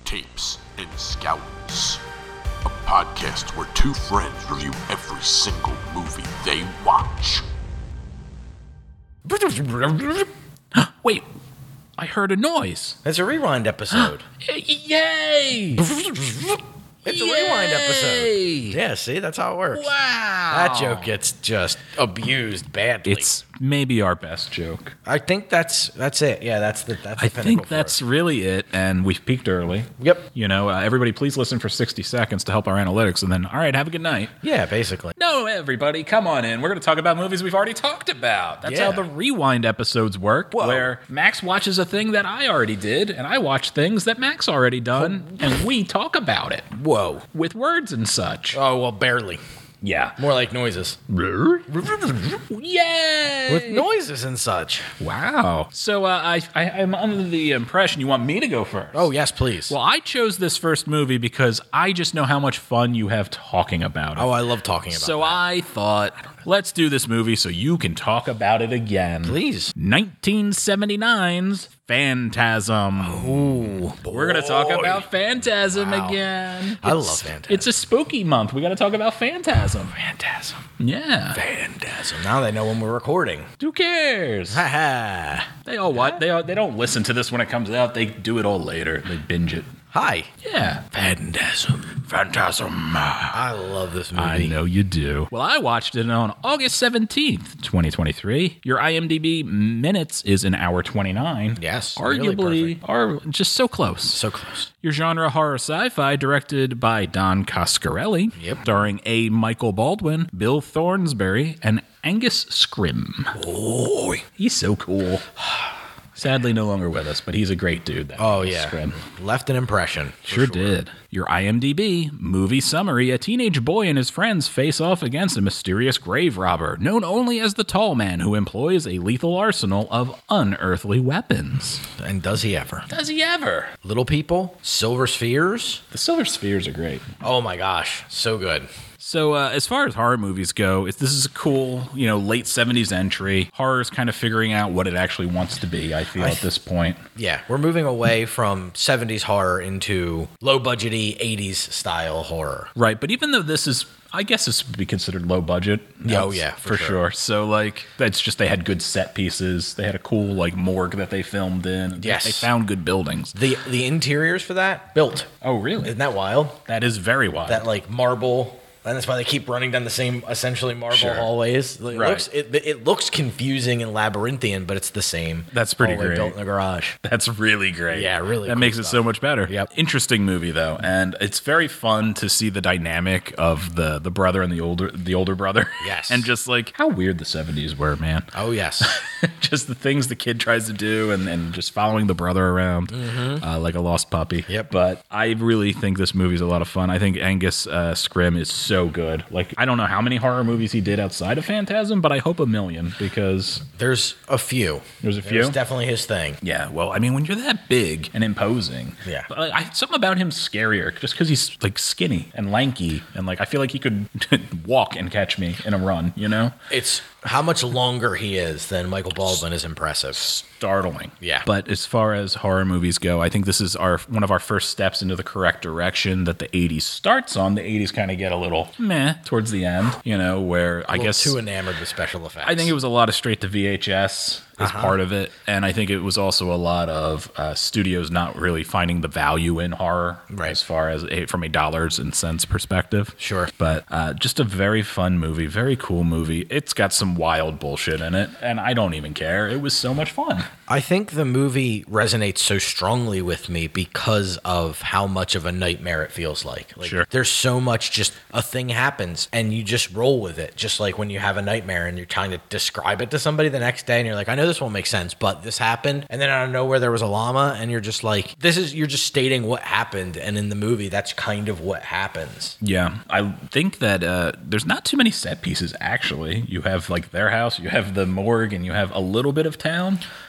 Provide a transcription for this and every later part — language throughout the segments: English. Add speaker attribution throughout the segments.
Speaker 1: Tapes and Scouts, a podcast where two friends review every single movie they watch.
Speaker 2: Wait, I heard a noise.
Speaker 3: It's a rewind episode.
Speaker 2: Yay!
Speaker 3: It's a rewind episode. Yeah, see, that's how it works.
Speaker 2: Wow.
Speaker 3: That joke gets just abused badly.
Speaker 2: It's maybe our best joke.
Speaker 3: I think that's it. Yeah, that's the
Speaker 2: I think that's really it, and we've peaked early.
Speaker 3: Yep.
Speaker 2: You know, everybody please listen for 60 seconds to help our analytics, and then, all right, have a good night.
Speaker 3: Yeah, basically.
Speaker 2: No, everybody, come on in. We're going to talk about movies we've already talked about. That's how the rewind episodes work, where Max watches a thing that I already did, and I watch things that Max already done, and we talk about it.
Speaker 3: Whoa.
Speaker 2: With words and such.
Speaker 3: Oh, well, barely.
Speaker 2: Yeah.
Speaker 3: More like noises.
Speaker 2: Yay!
Speaker 3: With noises and such.
Speaker 2: Wow. So I'm under the impression you want me to go first.
Speaker 3: Oh, yes, please.
Speaker 2: Well, I chose this first movie because I just know how much fun you have talking about it.
Speaker 3: Oh, I love talking about it.
Speaker 2: So I thought, let's do this movie so you can talk about it again.
Speaker 3: Please.
Speaker 2: 1979's Phantasm.
Speaker 3: Ooh,
Speaker 2: We're going to talk about Phantasm again.
Speaker 3: I love Phantasm.
Speaker 2: It's a spooky month. We got to talk about Phantasm.
Speaker 3: Phantasm.
Speaker 2: Yeah.
Speaker 3: Phantasm. Now they know when we're recording.
Speaker 2: Who cares?
Speaker 3: Ha ha.
Speaker 2: They all what? They don't listen to this when it comes out. They do it all later. They binge it.
Speaker 3: Hi.
Speaker 2: Yeah. Phantasm.
Speaker 3: I love this movie.
Speaker 2: I know you do. Well, I watched it on August 17th, 2023. Your IMDb minutes is an hour 29.
Speaker 3: Yes.
Speaker 2: Arguably, are just so close.
Speaker 3: So close.
Speaker 2: Your genre horror sci-fi, directed by Don Coscarelli.
Speaker 3: Yep.
Speaker 2: Starring A. Michael Baldwin, Bill Thornsberry, and Angus Scrimm.
Speaker 3: Oh,
Speaker 2: He's so cool. Sadly, no longer with us, but he's a great dude.
Speaker 3: Oh, yeah.
Speaker 2: Scrimm.
Speaker 3: Left an impression.
Speaker 2: Sure did. Your IMDb movie summary: a teenage boy and his friends face off against a mysterious grave robber, known only as the Tall Man, who employs a lethal arsenal of unearthly weapons.
Speaker 3: And does he ever?
Speaker 2: Does he ever?
Speaker 3: Little people, silver spheres.
Speaker 2: The Silver Spheres are great.
Speaker 3: Oh my gosh, so good.
Speaker 2: So as far as horror movies go, this is a cool, late 70s entry. Horror's kind of figuring out what it actually wants to be, I feel, at this point.
Speaker 3: Yeah, we're moving away from 70s horror into low-budgety 80s style horror.
Speaker 2: Right, but even though this is, I guess this would be considered low budget.
Speaker 3: Oh, yeah,
Speaker 2: for sure. So, that's just they had good set pieces. They had a cool, morgue that they filmed in.
Speaker 3: Yes.
Speaker 2: They found good buildings.
Speaker 3: The interiors for that, built.
Speaker 2: Oh, really?
Speaker 3: Isn't that wild?
Speaker 2: That is very wild.
Speaker 3: That, marble... And that's why they keep running down the same, essentially, marble hallways. It looks confusing and labyrinthian, but it's the same.
Speaker 2: That's pretty
Speaker 3: hallway
Speaker 2: great.
Speaker 3: built in the garage.
Speaker 2: That's really great.
Speaker 3: Yeah, really.
Speaker 2: That
Speaker 3: cool
Speaker 2: makes
Speaker 3: stuff.
Speaker 2: it so much better.
Speaker 3: Yep.
Speaker 2: Interesting movie though, and it's very fun to see the dynamic of the brother and the older brother.
Speaker 3: Yes.
Speaker 2: And just how weird the 70s were, man.
Speaker 3: Oh yes.
Speaker 2: Just the things the kid tries to do, and just following the brother around like a lost puppy.
Speaker 3: Yep.
Speaker 2: But I really think this movie's a lot of fun. I think Angus Scrimm is so good. I don't know how many horror movies he did outside of Phantasm, but I hope a million, because
Speaker 3: There's a few.
Speaker 2: There's a few?
Speaker 3: It's definitely his thing.
Speaker 2: yeah, well, I mean, when you're that big and imposing,
Speaker 3: Yeah.
Speaker 2: something about him's scarier, just because he's skinny and lanky, and I feel like he could walk and catch me in a run.
Speaker 3: It's how much longer he is than Michael Baldwin is impressive.
Speaker 2: Startling.
Speaker 3: Yeah.
Speaker 2: But as far as horror movies go, I think this is one of our first steps into the correct direction that the 80s starts on. The 80s kind of get a little meh towards the end, where I guess
Speaker 3: too enamored with special effects.
Speaker 2: I think it was a lot of straight to VHS as part of it, and I think it was also a lot of studios not really finding the value in horror,
Speaker 3: Right.
Speaker 2: as far as from a dollars and cents perspective.
Speaker 3: Sure.
Speaker 2: But just a very fun movie, very cool movie. It's got some wild bullshit in it, and I don't even care. It was so much fun.
Speaker 3: I think the movie resonates so strongly with me because of how much of a nightmare it feels like.
Speaker 2: Sure.
Speaker 3: There's so much, just a thing happens and you just roll with it. Just like when you have a nightmare and you're trying to describe it to somebody the next day and you're like, I know this won't make sense, but this happened. And then out of nowhere there was a llama and you're just like, you're just stating what happened. And in the movie, that's kind of what happens.
Speaker 2: Yeah, I think that there's not too many set pieces, actually. You have their house, you have the morgue, and you have a little bit of town.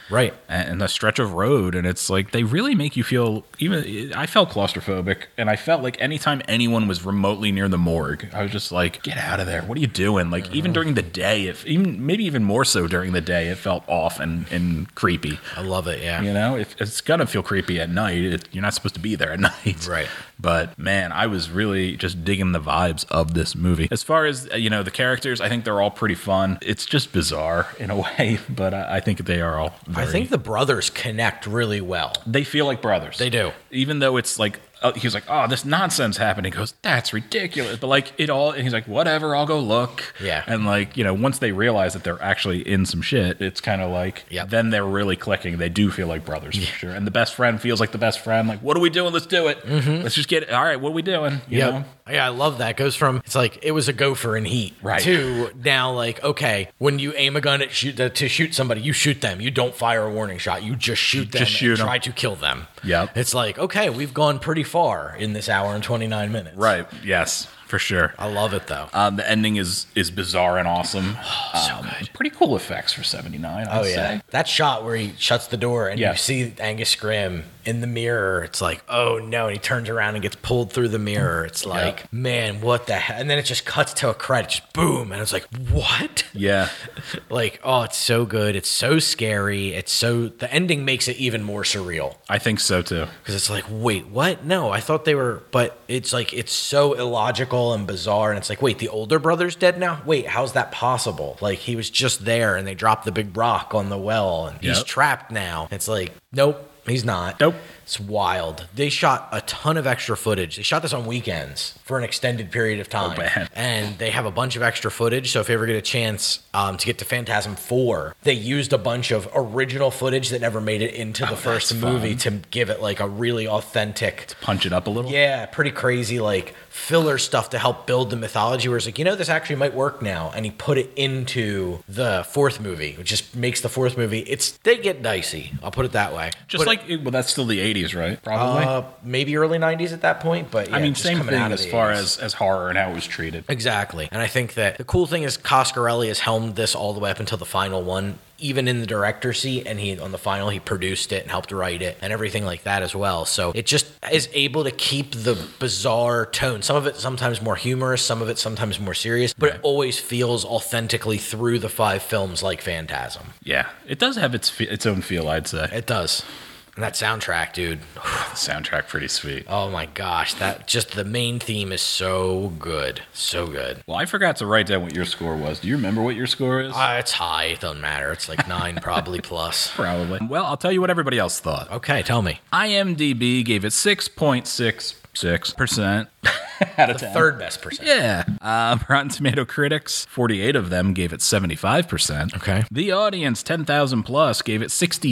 Speaker 3: Right.
Speaker 2: and the stretch of road, and it's like they really make you feel. Even I felt claustrophobic, and I felt like anytime anyone was remotely near the morgue, I was just like, get out of there. What are you doing? Like even during the day, if maybe even more so during the day, it felt off and creepy.
Speaker 3: I love it. Yeah.
Speaker 2: You know, if it's gonna feel creepy at night, you're not supposed to be there at night.
Speaker 3: Right.
Speaker 2: But man, I was really just digging the vibes of this movie. As far as, the characters, I think they're all pretty fun. It's just bizarre in a way, but I think they are all
Speaker 3: I think the brothers connect really well.
Speaker 2: they feel like brothers.
Speaker 3: They do.
Speaker 2: Even though it's like, he's like, oh, this nonsense happened. He goes, that's ridiculous. But like and he's like, whatever, I'll go look.
Speaker 3: Yeah.
Speaker 2: And like, once they realize that they're actually in some shit, it's kind of like, then they're really clicking. They do feel like brothers for sure. And the best friend feels like the best friend. Like, what are we doing? Let's do it. Let's just get it. All right, what are we doing? You know?
Speaker 3: Yeah, I love that. It goes from, it's like, it was a gopher in heat.
Speaker 2: Right.
Speaker 3: To now, like, okay, when you aim a gun to shoot somebody, you shoot them. You don't fire a warning shot. You just shoot them and try to kill them.
Speaker 2: Yep.
Speaker 3: It's like, okay, we've gone pretty far in this hour and 29 minutes.
Speaker 2: Right. Yes, for sure.
Speaker 3: I love it, though.
Speaker 2: The ending is bizarre and awesome.
Speaker 3: So good.
Speaker 2: Pretty cool effects for 79, I'd say.
Speaker 3: That shot where he shuts the door and you see Angus Scrimm in the mirror, it's like, oh no, and he turns around and gets pulled through the mirror. It's like, man, what the hell? And then it just cuts to a credit, just boom, and it's like, what?
Speaker 2: Yeah.
Speaker 3: Like, oh, it's so good. It's so scary. The ending makes it even more surreal.
Speaker 2: I think so too.
Speaker 3: Because it's like, wait, what? No, I thought they were, but it's like, it's so illogical and bizarre. And it's like, wait, the older brother's dead now? Wait, how's that possible? Like, he was just there and they dropped the big rock on the well and he's trapped now. It's like, nope, he's not.
Speaker 2: Nope.
Speaker 3: It's wild. They shot a ton of extra footage. They shot this on weekends for an extended period of time.
Speaker 2: Oh, man.
Speaker 3: And they have a bunch of extra footage. So if you ever get a chance to get to Phantasm 4, they used a bunch of original footage that never made it into the first movie to give it like a really authentic...
Speaker 2: Punch it up a little?
Speaker 3: Yeah, pretty crazy, like filler stuff to help build the mythology where it's like, this actually might work now. And he put it into the fourth movie, which just makes the fourth movie, they get dicey. I'll put it that way.
Speaker 2: Well, that's still the 80s, right? Probably.
Speaker 3: Maybe early 90s at that point, but yeah,
Speaker 2: I mean,
Speaker 3: just
Speaker 2: same
Speaker 3: coming
Speaker 2: thing
Speaker 3: out of
Speaker 2: as
Speaker 3: the
Speaker 2: far
Speaker 3: 80s.
Speaker 2: as horror and how it was treated.
Speaker 3: Exactly. And I think that the cool thing is Coscarelli has helmed this all the way up until the final one, even in the director's seat, and on the final he produced it and helped write it and everything like that as well. So it just is able to keep the bizarre tone. Some of it sometimes more humorous, some of it sometimes more serious, but it always feels authentically through the 5 films like Phantasm.
Speaker 2: Yeah, it does have its own feel, I'd say.
Speaker 3: It does. And that soundtrack, dude.
Speaker 2: The soundtrack, pretty sweet.
Speaker 3: Oh my gosh, that just the main theme is so good. So good.
Speaker 2: Well, I forgot to write down what your score was. Do you remember what your score is?
Speaker 3: It's high. It doesn't matter. It's like 9 probably plus.
Speaker 2: Probably. Well, I'll tell you what everybody else thought.
Speaker 3: Okay, tell me.
Speaker 2: IMDb gave it 6.66% out of 10.
Speaker 3: Third best percent.
Speaker 2: Yeah. Rotten Tomato critics, 48 of them gave it 75%.
Speaker 3: Okay.
Speaker 2: The audience, 10,000 plus, gave it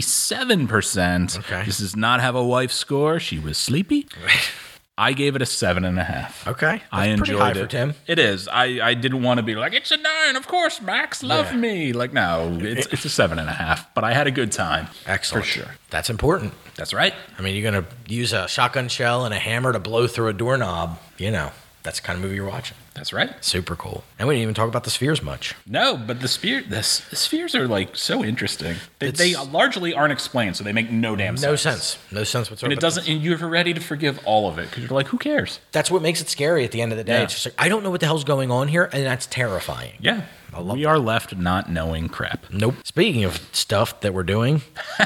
Speaker 2: 67%.
Speaker 3: Okay.
Speaker 2: This does not have a wife score. She was sleepy. I gave it a 7.5.
Speaker 3: Okay.
Speaker 2: I
Speaker 3: That's pretty
Speaker 2: enjoyed
Speaker 3: high
Speaker 2: it.
Speaker 3: for Tim.
Speaker 2: It is. I didn't want to be like, it's a 9, of course, Max, love me. Like, no, it's a 7.5. But I had a good time.
Speaker 3: Excellent.
Speaker 2: For sure.
Speaker 3: That's important.
Speaker 2: That's right.
Speaker 3: I mean, you're going to use a shotgun shell and a hammer to blow through a doorknob. That's the kind of movie you're watching.
Speaker 2: That's right.
Speaker 3: Super cool. And we didn't even talk about the spheres much.
Speaker 2: No, but the spheres are like so interesting. They largely aren't explained, so they make no damn sense.
Speaker 3: No sense. No sense whatsoever.
Speaker 2: And it doesn't. And you're ready to forgive all of it because you're like, who cares?
Speaker 3: That's what makes it scary at the end of the day.
Speaker 2: Yeah.
Speaker 3: It's just like, I don't know what the hell's going on here, and that's terrifying.
Speaker 2: Yeah. We are left not knowing crap.
Speaker 3: Nope. Speaking of stuff that we're doing,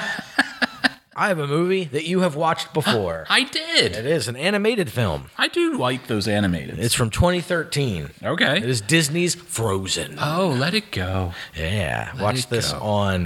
Speaker 3: I have a movie that you have watched before.
Speaker 2: I did.
Speaker 3: It is an animated film.
Speaker 2: I do like those animated.
Speaker 3: It's from 2013.
Speaker 2: Okay.
Speaker 3: It is Disney's Frozen.
Speaker 2: Oh, let it go.
Speaker 3: Yeah. Watch this on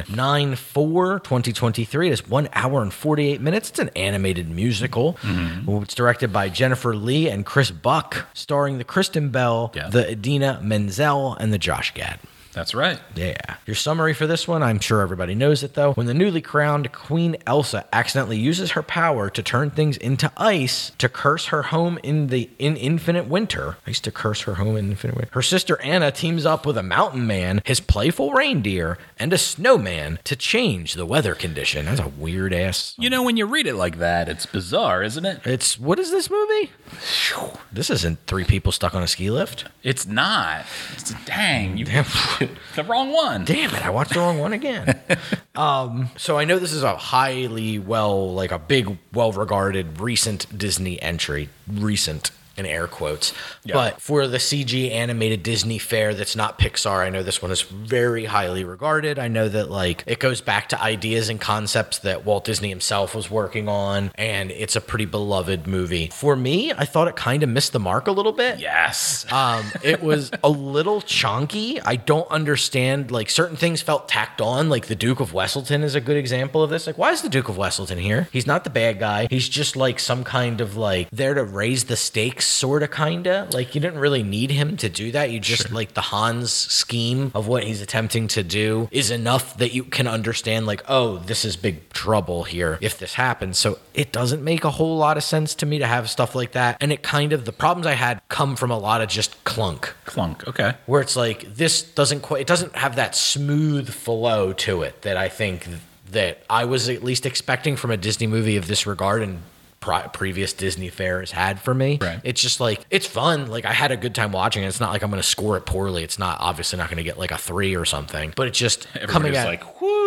Speaker 3: 9/4/2023. It's 1 hour and 48 minutes. It's an animated musical. Mm-hmm. It's directed by Jennifer Lee and Chris Buck, starring the Kristen Bell, the Idina Menzel, and the Josh Gad.
Speaker 2: That's right.
Speaker 3: Yeah. Your summary for this one, I'm sure everybody knows it though. When the newly crowned Queen Elsa accidentally uses her power to turn things into ice to curse her home in infinite winter. I used to curse her home in infinite winter. Her sister Anna teams up with a mountain man, his playful reindeer, and a snowman to change the weather condition. That's a weird ass.
Speaker 2: When you read it like that, it's bizarre, isn't it?
Speaker 3: What is this movie? This isn't 3 people stuck on a ski lift.
Speaker 2: It's not. Dang. You the wrong one.
Speaker 3: Damn it, I watched the wrong one again. So I know this is a a big, well-regarded recent Disney entry. Recent. In air quotes.
Speaker 2: Yeah.
Speaker 3: But for the CG animated Disney fare that's not Pixar, I know this one is very highly regarded. I know that it goes back to ideas and concepts that Walt Disney himself was working on, and it's a pretty beloved movie. For me, I thought it kind of missed the mark a little bit.
Speaker 2: Yes.
Speaker 3: It was a little chonky. I don't understand, certain things felt tacked on, the Duke of Wesselton is a good example of this. Why is the Duke of Wesselton here? He's not the bad guy. He's just some kind of there to raise the stakes, sort of, kind of. You didn't really need him to do that. You just, the Hans scheme of what he's attempting to do is enough that you can understand, oh, this is big trouble here if this happens. So it doesn't make a whole lot of sense to me to have stuff like that. And the problems I had come from a lot of just clunk.
Speaker 2: Clunk, okay.
Speaker 3: Where it's this doesn't it doesn't have that smooth flow to it that I think that I was at least expecting from a Disney movie of this regard, and previous Disney fares had for me.
Speaker 2: Right.
Speaker 3: It's just it's fun. I had a good time watching it. It's not I'm going to score it poorly. It's not obviously not going to get a 3 or something, but it's just coming at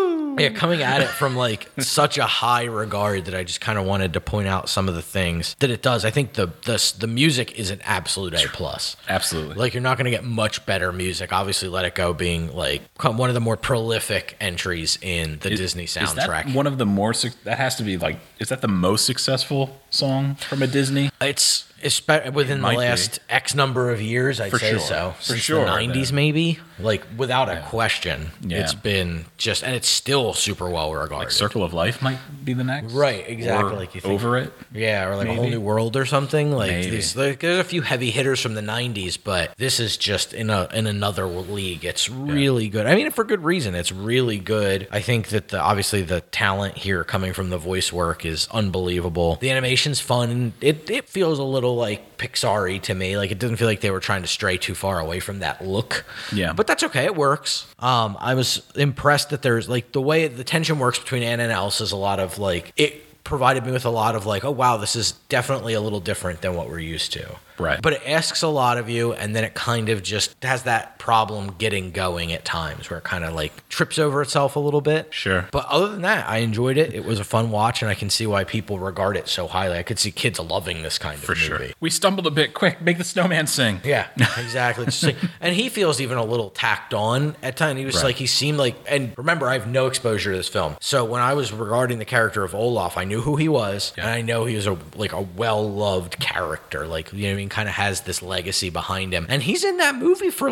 Speaker 3: it from such a high regard that I just kind of wanted to point out some of the things that it does. I think the music is an absolute A+.
Speaker 2: Absolutely.
Speaker 3: You're not going to get much better music. Obviously, Let It Go being one of the more prolific entries in the Disney soundtrack.
Speaker 2: Is that one of the more that has to be is that the most successful song from a Disney?
Speaker 3: It's within the last X number of years, I'd say so. Since the 90s, maybe. Without a question.
Speaker 2: Yeah.
Speaker 3: It's been and it's still super well regarded.
Speaker 2: Circle of Life might be the next.
Speaker 3: Right, exactly.
Speaker 2: Or
Speaker 3: You think,
Speaker 2: Over It.
Speaker 3: Yeah, or
Speaker 2: maybe.
Speaker 3: A Whole New World or something.
Speaker 2: Maybe.
Speaker 3: There's a few heavy hitters from the 90s, but this is just in another league. It's really good. I mean, for good reason. It's really good. I think that obviously the talent here coming from the voice work is unbelievable. The animation's fun. It feels a little Pixar-y to me. It didn't feel like they were trying to stray too far away from that look.
Speaker 2: Yeah.
Speaker 3: But that's okay. It works. I was impressed that there's the way the tension works between Anna and Elsa is a lot of it provided me with a lot of oh wow, this is definitely a little different than what we're used to.
Speaker 2: Right.
Speaker 3: But it asks a lot of you, and then it kind of just has that problem getting going at times where it kind of trips over itself a little bit.
Speaker 2: Sure.
Speaker 3: But other than that, I enjoyed it. It was a fun watch, and I can see why people regard it so highly. I could see kids loving this kind of movie.
Speaker 2: For sure. We stumbled a bit. Quick, make the snowman sing.
Speaker 3: Yeah, exactly. And he feels even a little tacked on at times. He was he seemed and remember, I have no exposure to this film. So when I was regarding the character of Olaf, I knew who he was, and I know he was a well-loved character. You know what I mean? Kind of has this legacy behind him. And he's in that movie for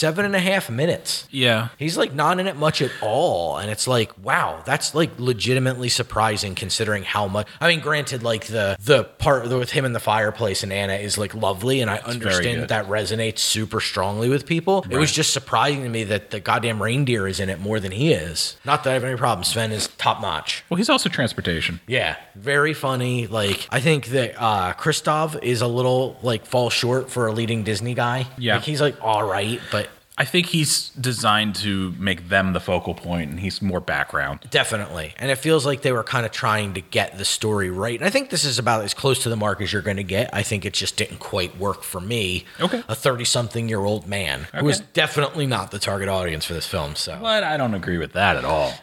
Speaker 3: 7.5 minutes.
Speaker 2: Yeah.
Speaker 3: He's not in it much at all. And it's wow, that's legitimately surprising considering how much. I mean, granted, the part with him in the fireplace and Anna is lovely, and I understand that resonates super strongly with people. Right. It was just surprising to me that the goddamn reindeer is in it more than he is. Not that I have any problem. Sven is top notch.
Speaker 2: Well, he's also transportation.
Speaker 3: Yeah, very funny. I think that Kristoff is a little falls short for a leading Disney guy.
Speaker 2: Yeah.
Speaker 3: He's all right, but
Speaker 2: I think he's designed to make them the focal point, and he's more background.
Speaker 3: Definitely. And it feels like they were kind of trying to get the story right. And I think this is about as close to the mark as you're going to get. I think it just didn't quite work for me.
Speaker 2: Okay.
Speaker 3: A 30-something-year-old man who is definitely not the target audience for this film. So.
Speaker 2: But I don't agree with that at all.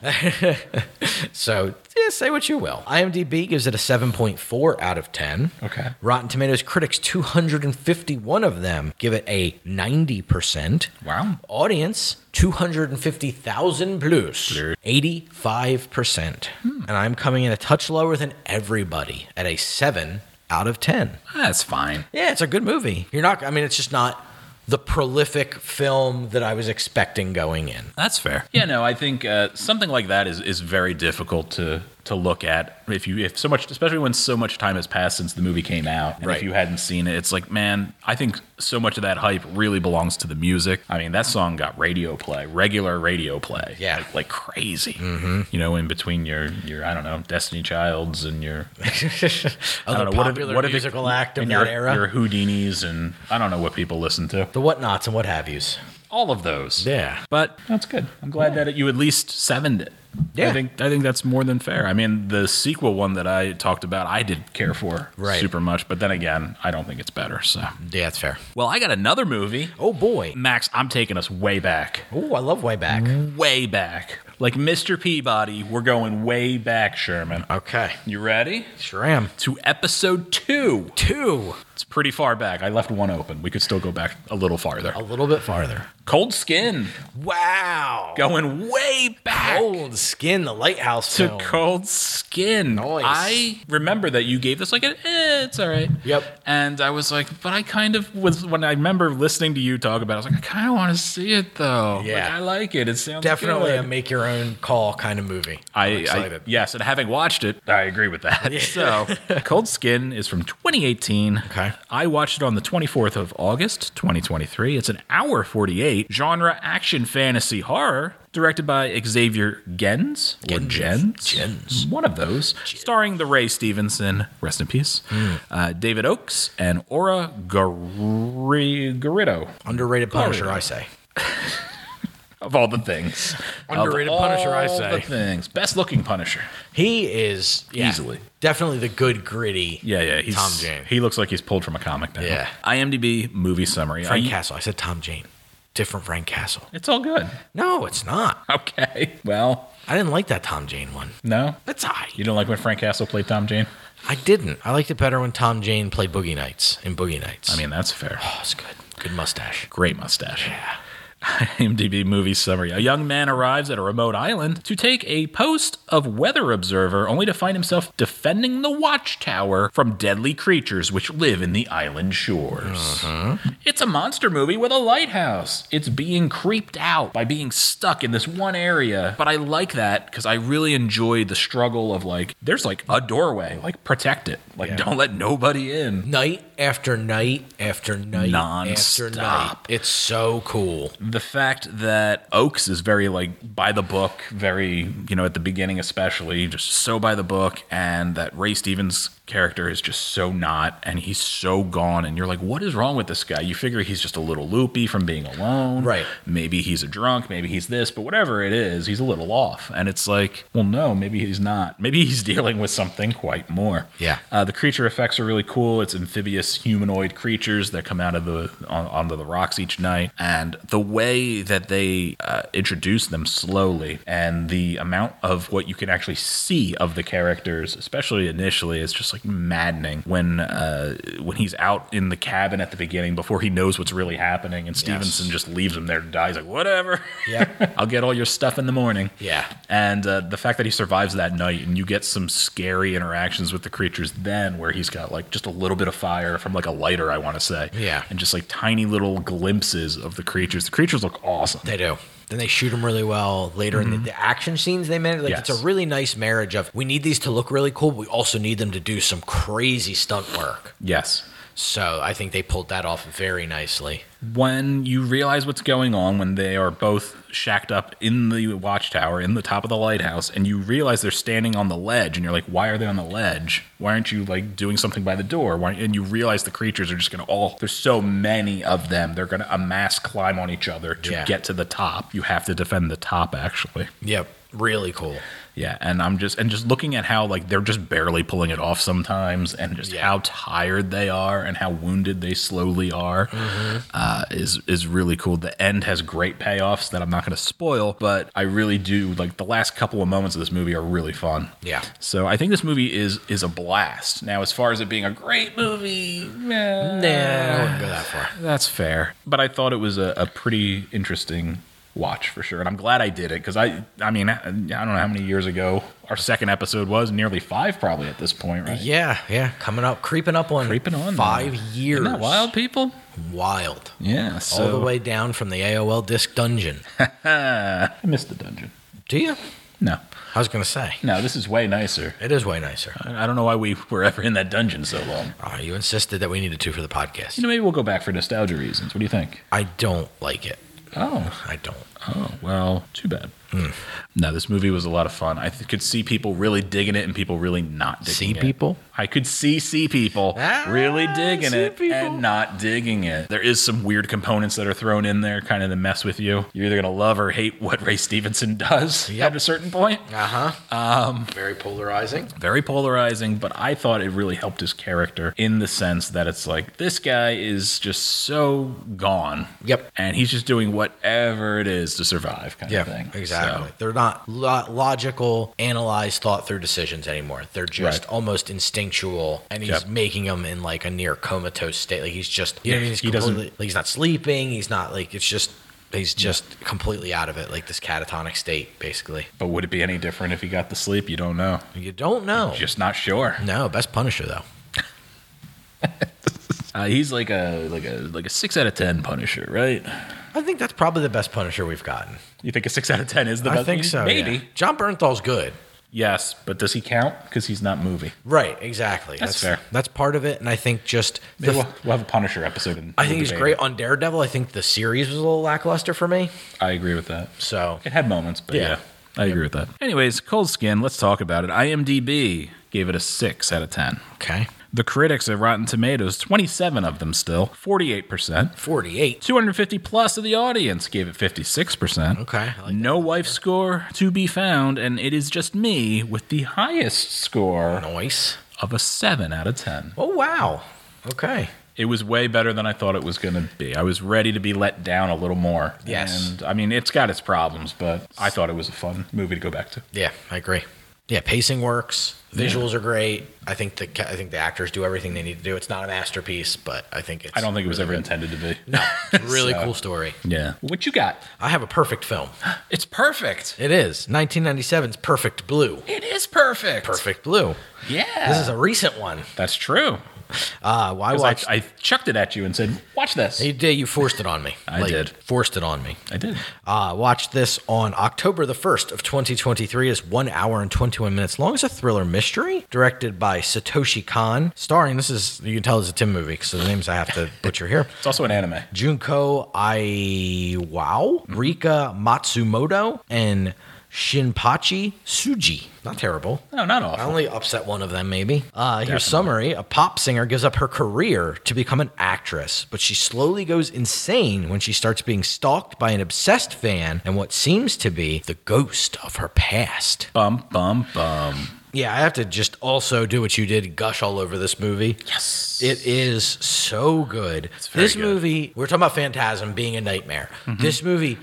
Speaker 3: So, yeah, say what you will. IMDb gives it a 7.4 out of 10.
Speaker 2: Okay.
Speaker 3: Rotten Tomatoes critics, 251 of them give it a 90%.
Speaker 2: Wow.
Speaker 3: Audience, 250,000 plus, 85%. And I'm coming in a touch lower than everybody at a 7 out of 10.
Speaker 2: That's fine.
Speaker 3: Yeah, it's a good movie. It's just not the prolific film that I was expecting going in.
Speaker 2: That's fair. Yeah, no, I think something like that is very difficult to look at if so much, especially when so much time has passed since the movie came out, and if you hadn't seen it, it's man, I think so much of that hype really belongs to the music. I mean, that song got regular radio play, like crazy. Mm-hmm. In between your I don't know, Destiny Childs and your
Speaker 3: other popular musical act of that era,
Speaker 2: your Houdinis, and I don't know what people listen to,
Speaker 3: the whatnots and what have yous.
Speaker 2: All of those.
Speaker 3: Yeah.
Speaker 2: But that's good. I'm glad that you at least 7'd it.
Speaker 3: Yeah.
Speaker 2: I think that's more than fair. I mean, the sequel one that I talked about, I did care for super much, but then again, I don't think it's better. So
Speaker 3: Yeah, that's fair.
Speaker 2: well, I got another movie.
Speaker 3: Oh, boy.
Speaker 2: Max, I'm taking us way back.
Speaker 3: Oh, I love Way Back.
Speaker 2: Way back. Like Mr. Peabody, we're going way back, Sherman.
Speaker 3: Okay.
Speaker 2: You ready?
Speaker 3: Sure am.
Speaker 2: To episode 2.
Speaker 3: 2.
Speaker 2: It's pretty far back. I left one open. We could still go back a little farther.
Speaker 3: A little bit farther.
Speaker 2: Cold Skin.
Speaker 3: Wow.
Speaker 2: Going way back.
Speaker 3: Cold Skin, the Lighthouse
Speaker 2: To
Speaker 3: film.
Speaker 2: Cold Skin.
Speaker 3: Nice.
Speaker 2: I remember that you gave this like it's all right.
Speaker 3: Yep.
Speaker 2: And I was like, but I kind of was, when I remember listening to you talk about it, I was like, I kind of want to see it though.
Speaker 3: Yeah.
Speaker 2: Like, I like it. It sounds
Speaker 3: Definitely
Speaker 2: good.
Speaker 3: a make your own call kind of movie. I'm excited.
Speaker 2: Yes, and having watched it, I agree with that. So, Cold Skin is from 2018.
Speaker 3: Okay.
Speaker 2: I watched it on the 24th of August, 2023. It's an hour 48, genre action fantasy horror, directed by Xavier Gens. Or Gens?
Speaker 3: Gens.
Speaker 2: One of those. Starring the Ray Stevenson, rest in peace, David Oakes, and Aura Garrido.
Speaker 3: Underrated Punisher, I say.
Speaker 2: Of all the things.
Speaker 3: Underrated
Speaker 2: Of
Speaker 3: Punisher, I
Speaker 2: all
Speaker 3: say.
Speaker 2: the things. Best looking Punisher.
Speaker 3: He is
Speaker 2: Easily.
Speaker 3: definitely the good, gritty
Speaker 2: Yeah.
Speaker 3: Tom Jane.
Speaker 2: He looks like he's pulled from a comic now.
Speaker 3: Yeah.
Speaker 2: IMDb movie summary.
Speaker 3: Frank Castle. I said Tom Jane. Different Frank Castle.
Speaker 2: It's all good.
Speaker 3: No, it's not.
Speaker 2: Okay. Well,
Speaker 3: I didn't like that Tom Jane one.
Speaker 2: no.
Speaker 3: It's all right.
Speaker 2: You don't like when Frank Castle played Tom Jane?
Speaker 3: I didn't. I liked it better when Tom Jane played Boogie Nights in Boogie Nights.
Speaker 2: I mean, that's fair.
Speaker 3: oh, it's good. Good mustache.
Speaker 2: Great mustache. Yeah. IMDb movie summary. A young man arrives at a remote island to take a post of weather observer, only to find himself defending the watchtower from deadly creatures which live in the island shores. It's a monster movie with a lighthouse. It's being creeped out by being stuck in this one area. But I like that because I really enjoy the struggle of like, there's like a doorway, like protect it. Like,
Speaker 3: Yeah.
Speaker 2: don't let nobody in.
Speaker 3: Night after night after night after night.
Speaker 2: Non-stop.
Speaker 3: It's so cool.
Speaker 2: The fact that Oakes is very like by the book, very, at the beginning especially, just so by the book, and that Ray Stevens character is just so not, and he's so gone, and you're like, what is wrong with this guy? You figure he's just a little loopy from being alone.
Speaker 3: Right.
Speaker 2: Maybe he's a drunk, maybe he's this, but whatever it is, he's a little off. And it's like, well, no, maybe he's not. Maybe he's dealing with something quite more.
Speaker 3: Yeah.
Speaker 2: The creature effects are really cool. It's amphibious humanoid creatures that come out of onto the rocks each night, and the way that they introduce them slowly, and the amount of what you can actually see of the characters, especially initially, is just like maddening when he's out in the cabin at the beginning before he knows what's really happening, and Stevenson just leaves him there to die. He's like, whatever.
Speaker 3: Yeah.
Speaker 2: I'll get all your stuff in the morning.
Speaker 3: Yeah.
Speaker 2: And the fact that he survives that night, and you get some scary interactions with the creatures then, where he's got like just a little bit of fire from like a lighter, I want to say.
Speaker 3: Yeah.
Speaker 2: And just like tiny little glimpses of the creatures. The creatures look awesome.
Speaker 3: They do. Then they shoot them really well later in the action scenes they made. Like,
Speaker 2: Yes.
Speaker 3: it's a really nice marriage of, we need these to look really cool, but we also need them to do some crazy stunt work.
Speaker 2: Yes.
Speaker 3: So I think they pulled that off very nicely.
Speaker 2: When you realize what's going on, when they are both shacked up in the watchtower, in the top of the lighthouse, and you realize they're standing on the ledge, and you're like, why are they on the ledge? Why aren't you like doing something by the door? And you realize the creatures are just going to there's so many of them, they're going to amass climb on each other to get to the top. You have to defend the top, actually.
Speaker 3: Yep. Really cool.
Speaker 2: Yeah, and I'm just looking at how like they're just barely pulling it off sometimes, and just how tired they are and how wounded they slowly are is really cool. The end has great payoffs that I'm not going to spoil, but I really do like the last couple of moments of this movie are really fun.
Speaker 3: Yeah.
Speaker 2: So I think this movie is a blast. Now, as far as it being a great movie,
Speaker 3: Nah, I wouldn't go that far.
Speaker 2: that's fair. But I thought it was a pretty interesting watch for sure, and I'm glad I did it because I mean I don't know how many years ago our second episode was, nearly 5 probably at this point, right?
Speaker 3: Yeah. Creeping up on 5 years.
Speaker 2: Isn't that wild, people?
Speaker 3: Wild.
Speaker 2: Yeah, so
Speaker 3: All the way down from the AOL disc dungeon.
Speaker 2: I missed the dungeon.
Speaker 3: Do you?
Speaker 2: No,
Speaker 3: I was going to say.
Speaker 2: no, this is way nicer.
Speaker 3: It is way nicer.
Speaker 2: I don't know why we were ever in that dungeon so long.
Speaker 3: You insisted that we needed to for the podcast.
Speaker 2: Maybe we'll go back for nostalgia reasons. What do you think?
Speaker 3: I don't like it.
Speaker 2: Oh,
Speaker 3: I don't.
Speaker 2: well, too bad. No, this movie was a lot of fun. I could see people really digging it and people really not digging it.
Speaker 3: people?
Speaker 2: I could see people really digging it and not digging it. There is some weird components that are thrown in there kind of to mess with you. You're either going to love or hate what Ray Stevenson does at a certain point.
Speaker 3: Very polarizing.
Speaker 2: Very polarizing, but I thought it really helped his character in the sense that it's like, this guy is just so gone.
Speaker 3: Yep.
Speaker 2: And he's just doing whatever it is to survive kind of thing.
Speaker 3: Exactly.
Speaker 2: So,
Speaker 3: They're not logical, analyzed, thought through decisions anymore. They're just almost instinctual, and he's making them in like a near comatose state. Like he's just, you know what I mean?
Speaker 2: He doesn't,
Speaker 3: like he's not sleeping. He's not like, it's just, he's just completely out of it, like this catatonic state, basically.
Speaker 2: but would it be any different if he got the sleep? You don't know.
Speaker 3: You don't know.
Speaker 2: Just not sure.
Speaker 3: No, best Punisher though.
Speaker 2: He's like a 6 out of 10 Punisher, right?
Speaker 3: I think that's probably the best Punisher we've gotten.
Speaker 2: You think a 6 out of 10 is the best?
Speaker 3: I think so.
Speaker 2: Maybe.
Speaker 3: Yeah. John Bernthal's good.
Speaker 2: Yes, but does he count? Because he's not movie.
Speaker 3: Right, exactly.
Speaker 2: That's fair.
Speaker 3: That's part of it, and I think just
Speaker 2: Maybe we'll have a Punisher episode.
Speaker 3: I think he's great on Daredevil. I think the series was a little lackluster for me.
Speaker 2: I agree with that.
Speaker 3: So
Speaker 2: It had moments, but
Speaker 3: Yeah.
Speaker 2: yeah, I agree with that. Anyways, Cold Skin, let's talk about it. IMDb gave it a 6 out of 10.
Speaker 3: okay,
Speaker 2: The critics at Rotten Tomatoes, 27 of them still, 48%.
Speaker 3: 48.
Speaker 2: 250 plus of the audience gave it 56%.
Speaker 3: Okay, I like
Speaker 2: No wife score to be found, and it is just me with the highest score
Speaker 3: Nice.
Speaker 2: of a 7 out of 10.
Speaker 3: Oh wow. Okay.
Speaker 2: It was way better than I thought it was going to be. I was ready to be let down a little more.
Speaker 3: Yes.
Speaker 2: And I mean, it's got its problems, but I thought it was a fun movie to go back to.
Speaker 3: Yeah, I agree. Yeah, pacing works. Visuals are great. I think the actors do everything they need to do. It's not a masterpiece, but I think it's.
Speaker 2: I don't think it was
Speaker 3: really
Speaker 2: ever
Speaker 3: good.
Speaker 2: intended to be.
Speaker 3: No, it's a really
Speaker 2: So-
Speaker 3: cool story.
Speaker 2: Yeah. What you got?
Speaker 3: I have a perfect film.
Speaker 2: It's perfect.
Speaker 3: It is 1997's Perfect Blue.
Speaker 2: It is perfect.
Speaker 3: Perfect Blue.
Speaker 2: Yeah.
Speaker 3: This is a recent one.
Speaker 2: That's true.
Speaker 3: I
Speaker 2: 'Cause
Speaker 3: watched.
Speaker 2: I chucked it at you and said, watch this.
Speaker 3: You did. You forced it on me.
Speaker 2: I did.
Speaker 3: Forced it on me.
Speaker 2: I did.
Speaker 3: Watched this on October the 1st of 2023. It's 1 hour and 21 minutes long. It's a thriller mystery directed by Satoshi Kon. Starring, you can tell it's a Tim movie because the names I have to butcher here.
Speaker 2: It's also an anime.
Speaker 3: Junko Aiwao, Rika Matsumoto, and Shinpachi Suji. Not terrible.
Speaker 2: No, not
Speaker 3: I
Speaker 2: awful.
Speaker 3: only upset one of them, maybe. Here's summary. A pop singer gives up her career to become an actress, but she slowly goes insane when she starts being stalked by an obsessed fan and what seems to be the ghost of her past.
Speaker 2: Bum, bum, bum.
Speaker 3: Yeah, I have to just also do what you did, gush all over this movie.
Speaker 2: Yes.
Speaker 3: It is so good.
Speaker 2: very
Speaker 3: This
Speaker 2: good.
Speaker 3: movie, we're talking about Phantasm being a nightmare. This movie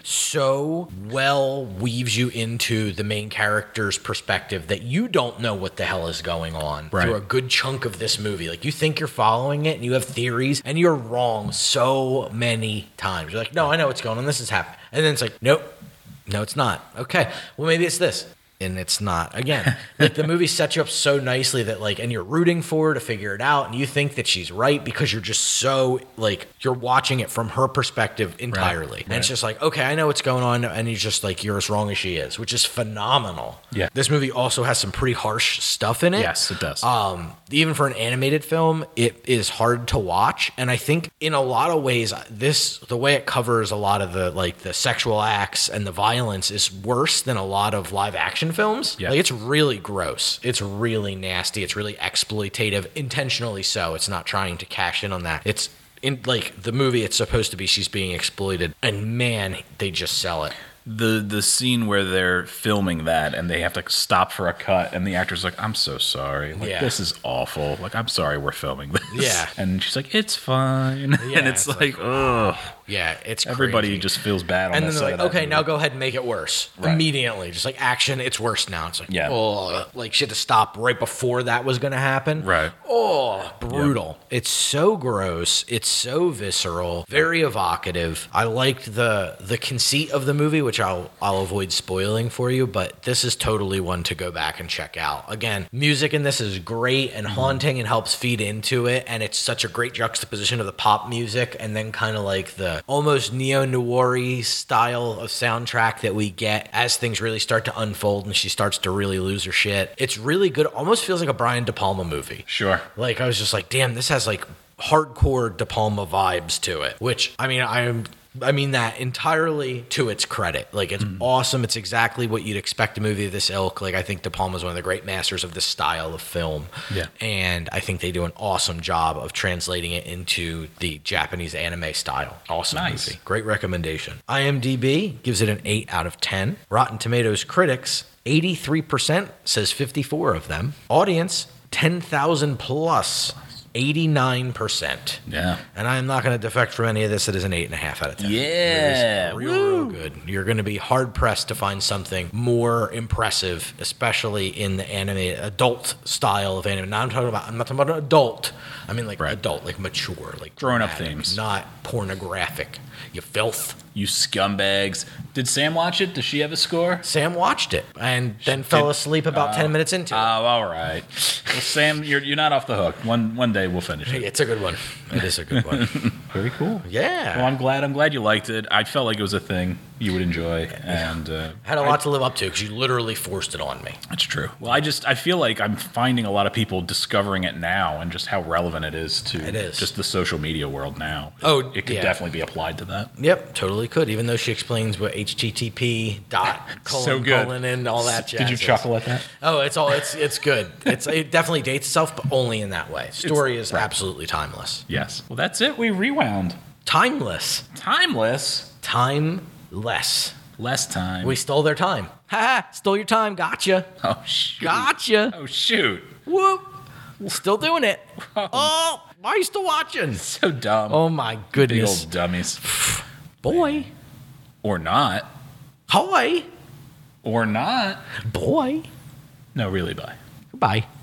Speaker 3: so well weaves you into the main character's perspective that you don't know what the hell is going on
Speaker 2: Right.
Speaker 3: through a good chunk of this movie. Like you think you're following it and you have theories and you're wrong so many times. You're like, no, I know what's going on. This is happening. And then it's like, nope, no, it's not. Okay, well, maybe it's this. And it's not. Again, like the movie sets you up so nicely that like, and you're rooting for her to figure it out, and you think that she's right because you're just so like you're watching it from her perspective entirely, and it's just like, okay, I know what's going on, and you're just like you're as wrong as she is, which is phenomenal.
Speaker 2: Yeah.
Speaker 3: This movie also has some pretty harsh stuff in it.
Speaker 2: Yes, it does.
Speaker 3: Even for an animated film, it is hard to watch, and I think in a lot of ways, the way it covers a lot of the sexual acts and the violence is worse than a lot of live action films.
Speaker 2: Yeah.
Speaker 3: Like it's really gross. It's really nasty. It's really exploitative, intentionally so. It's not trying to cash in on that. It's in like the movie. It's supposed to be she's being exploited, and man, they just sell it.
Speaker 2: The scene where they're filming that and they have to stop for a cut and the actor's like, I'm so sorry. Like,
Speaker 3: Yeah.
Speaker 2: this is awful. Like, I'm sorry we're filming this.
Speaker 3: Yeah.
Speaker 2: And she's like, it's fine.
Speaker 3: Yeah,
Speaker 2: and it's like, ugh.
Speaker 3: Yeah, it's
Speaker 2: Everybody
Speaker 3: crazy.
Speaker 2: just feels bad on
Speaker 3: And
Speaker 2: that
Speaker 3: then
Speaker 2: side
Speaker 3: they're
Speaker 2: of
Speaker 3: like,
Speaker 2: that
Speaker 3: okay,
Speaker 2: movie.
Speaker 3: now go ahead and make it worse.
Speaker 2: Right.
Speaker 3: Immediately. Just like action, it's worse now. It's like,
Speaker 2: Yeah.
Speaker 3: oh, like she had to stop right before that was going to happen.
Speaker 2: Right.
Speaker 3: Oh, brutal. It's so gross. It's so visceral, very evocative. I liked the conceit of the movie, which I'll avoid spoiling for you, but this is totally one to go back and check out. Again, music in this is great and haunting and helps feed into it, and it's such a great juxtaposition of the pop music and then kind of like the almost neo-noir style of soundtrack that we get as things really start to unfold and she starts to really lose her shit. It's really good. Almost feels like a Brian De Palma movie.
Speaker 2: Sure.
Speaker 3: Like I was just like, damn, this has like hardcore De Palma vibes to it, which I mean, I'm I mean that entirely to its credit. Like, it's awesome. It's exactly what you'd expect a movie of this ilk. Like, I think De Palma's one of the great masters of this style of film.
Speaker 2: Yeah.
Speaker 3: And I think they do an awesome job of translating it into the Japanese anime style. Awesome
Speaker 2: Nice.
Speaker 3: movie. Great recommendation. IMDb gives it an 8 out of 10. Rotten Tomatoes critics, 83% says 54 of them. Audience, 10,000 plus, 89%.
Speaker 2: Yeah.
Speaker 3: And I'm not going to defect from any of this. It is an 8.5 out of 10.
Speaker 2: Yeah.
Speaker 3: It is real good. You're going to be hard pressed to find something more impressive, especially in the anime adult style of anime. Now I'm not talking about adult. I mean like adult, like mature, like
Speaker 2: Grown-up
Speaker 3: dramatic,
Speaker 2: themes.
Speaker 3: not pornographic. You filth.
Speaker 2: You scumbags. Did Sam watch it? Does she have a score?
Speaker 3: Sam watched it and then fell asleep about 10 minutes into
Speaker 2: Oh,
Speaker 3: it.
Speaker 2: all right. Well, Sam, you're not off the hook. One day we'll finish it.
Speaker 3: It's a good one. It is a good one.
Speaker 2: Very cool.
Speaker 3: Yeah.
Speaker 2: Well, I'm glad you liked it. I felt like it was a thing you would enjoy, and
Speaker 3: Had a lot to live up to because you literally forced it on me.
Speaker 2: that's true. Well, I feel like I'm finding a lot of people discovering it now, and just how relevant it is to just the social media world now.
Speaker 3: Oh,
Speaker 2: it could
Speaker 3: yeah.
Speaker 2: definitely be applied to that.
Speaker 3: Yep, totally could. Even though she explains what HTTP dot
Speaker 2: So good.
Speaker 3: colon and all that jazz.
Speaker 2: Did you
Speaker 3: is.
Speaker 2: chuckle at that?
Speaker 3: Oh, it's good. It definitely dates itself, but only in that way. Story is absolutely timeless.
Speaker 2: Yes. Well, that's it. We rewound.
Speaker 3: Timeless.
Speaker 2: Timeless.
Speaker 3: Timeless.
Speaker 2: Less time.
Speaker 3: We stole their time. Ha! Stole your time. Gotcha.
Speaker 2: Oh shoot.
Speaker 3: Gotcha.
Speaker 2: Oh shoot.
Speaker 3: Whoop. Still doing it. Oh, why are you still watching?
Speaker 2: So dumb.
Speaker 3: Oh my
Speaker 2: Big
Speaker 3: goodness.
Speaker 2: old dummies.
Speaker 3: Boy.
Speaker 2: Or not.
Speaker 3: Hoy.
Speaker 2: Or not.
Speaker 3: Boy.
Speaker 2: No, really. Bye.
Speaker 3: Goodbye.